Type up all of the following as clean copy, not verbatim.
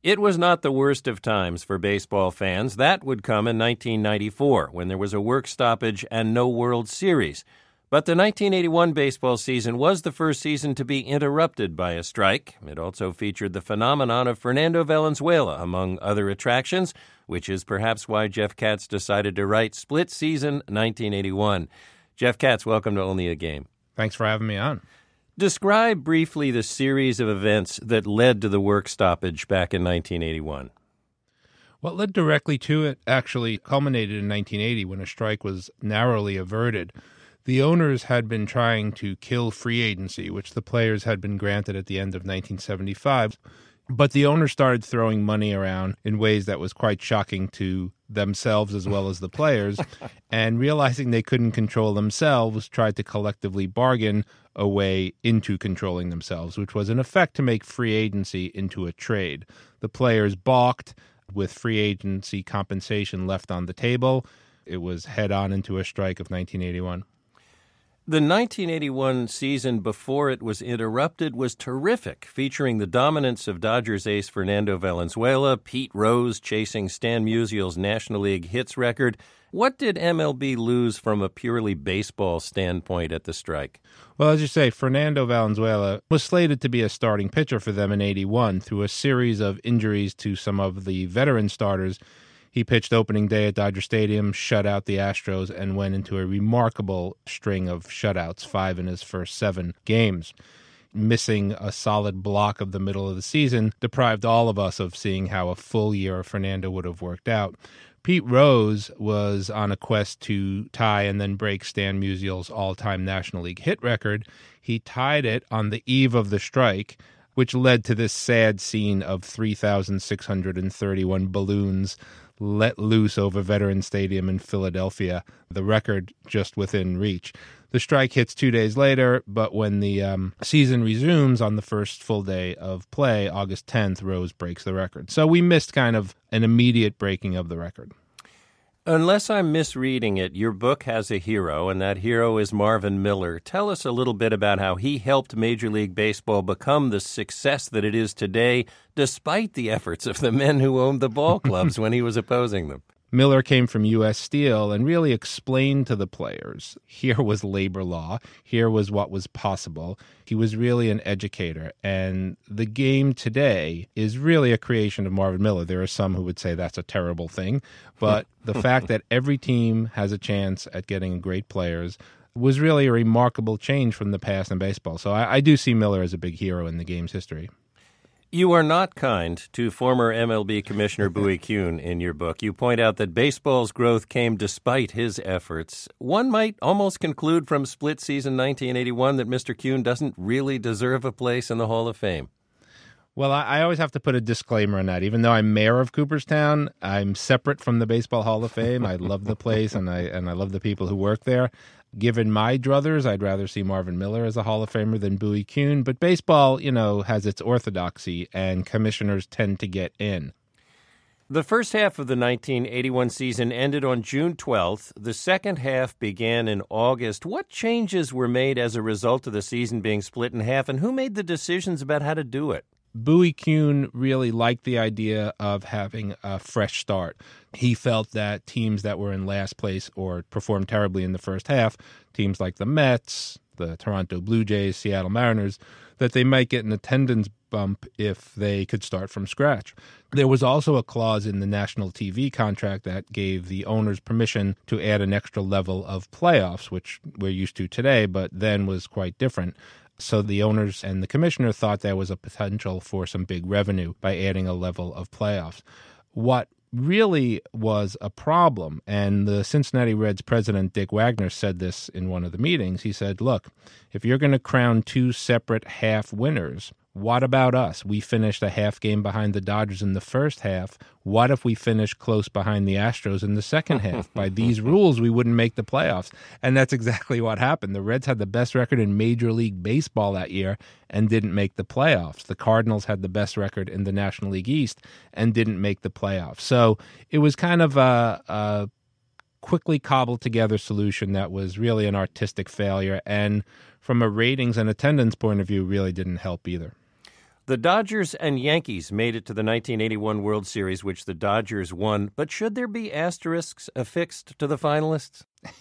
It was not the worst of times for baseball fans. That would come in 1994, when there was a work stoppage and no World Series. But the 1981 baseball season was the first season to be interrupted by a strike. It also featured the phenomenon of Fernando Valenzuela, among other attractions, which is perhaps why Jeff Katz decided to write Split Season 1981. Jeff Katz, welcome to Only a Game. Thanks for having me on. Describe briefly the series of events that led to the work stoppage back in 1981. What led directly to it actually culminated in 1980 when a strike was narrowly averted. The owners had been trying to kill free agency, which the players had been granted at the end of 1975. But the owners started throwing money around in ways that was quite shocking to themselves as well as the players, and realizing they couldn't control themselves, tried to collectively bargain a way into controlling themselves, which was in effect to make free agency into a trade. The players balked with free agency compensation left on the table. It was head on into a strike of 1981. The 1981 season before it was interrupted was terrific, featuring the dominance of Dodgers ace Fernando Valenzuela, Pete Rose chasing Stan Musial's National League hits record. What did MLB lose from a purely baseball standpoint at the strike? Well, as you say, Fernando Valenzuela was slated to be a starting pitcher for them in 81 through a series of injuries to some of the veteran starters. He pitched opening day at Dodger Stadium, shut out the Astros, and went into a remarkable string of shutouts, 5 in his first 7 games. Missing a solid block of the middle of the season deprived all of us of seeing how a full year of Fernando would have worked out. Pete Rose was on a quest to tie and then break Stan Musial's all-time National League hit record. He tied it on the eve of the strike, which led to this sad scene of 3,631 balloons let loose over Veterans Stadium in Philadelphia, the record just within reach. The strike hits 2 days later, but when the season resumes on the first full day of play, August 10th, Rose breaks the record. So we missed kind of an immediate breaking of the record. Unless I'm misreading it, your book has a hero, and that hero is Marvin Miller. Tell us a little bit about how he helped Major League Baseball become the success that it is today, despite the efforts of the men who owned the ball clubs when he was opposing them. Miller came from U.S. Steel and really explained to the players, here was labor law, here was what was possible. He was really an educator, and the game today is really a creation of Marvin Miller. There are some who would say that's a terrible thing, but the fact that every team has a chance at getting great players was really a remarkable change from the past in baseball. So I do see Miller as a big hero in the game's history. You are not kind to former MLB Commissioner Bowie Kuhn in your book. You point out that baseball's growth came despite his efforts. One might almost conclude from Split Season 1981 that Mr. Kuhn doesn't really deserve a place in the Hall of Fame. Well, I always have to put a disclaimer on that. Even though I'm mayor of Cooperstown, I'm separate from the Baseball Hall of Fame. I love the place, and I love the people who work there. Given my druthers, I'd rather see Marvin Miller as a Hall of Famer than Bowie Kuhn. But baseball, has its orthodoxy, and commissioners tend to get in. The first half of the 1981 season ended on June 12th. The second half began in August. What changes were made as a result of the season being split in half, and who made the decisions about how to do it? Bowie Kuhn really liked the idea of having a fresh start. He felt that teams that were in last place or performed terribly in the first half, teams like the Mets, the Toronto Blue Jays, Seattle Mariners, that they might get an attendance bump if they could start from scratch. There was also a clause in the national TV contract that gave the owners permission to add an extra level of playoffs, which we're used to today, but then was quite different. So the owners and the commissioner thought there was a potential for some big revenue by adding a level of playoffs. What really was a problem, and the Cincinnati Reds president Dick Wagner said this in one of the meetings, he said, look, if you're going to crown 2 separate half winners, what about us? We finished a half game behind the Dodgers in the first half. What if we finish close behind the Astros in the second half? By these rules, we wouldn't make the playoffs. And that's exactly what happened. The Reds had the best record in Major League Baseball that year and didn't make the playoffs. The Cardinals had the best record in the National League East and didn't make the playoffs. So it was kind of a quickly cobbled together solution that was really an artistic failure. And from a ratings and attendance point of view, really didn't help either. The Dodgers and Yankees made it to the 1981 World Series, which the Dodgers won. But should there be asterisks affixed to the finalists?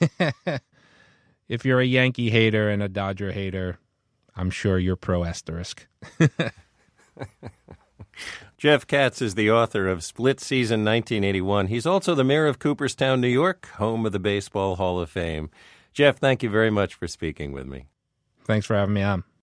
If you're a Yankee hater and a Dodger hater, I'm sure you're pro asterisk. Jeff Katz is the author of Split Season 1981. He's also the mayor of Cooperstown, New York, home of the Baseball Hall of Fame. Jeff, thank you very much for speaking with me. Thanks for having me on.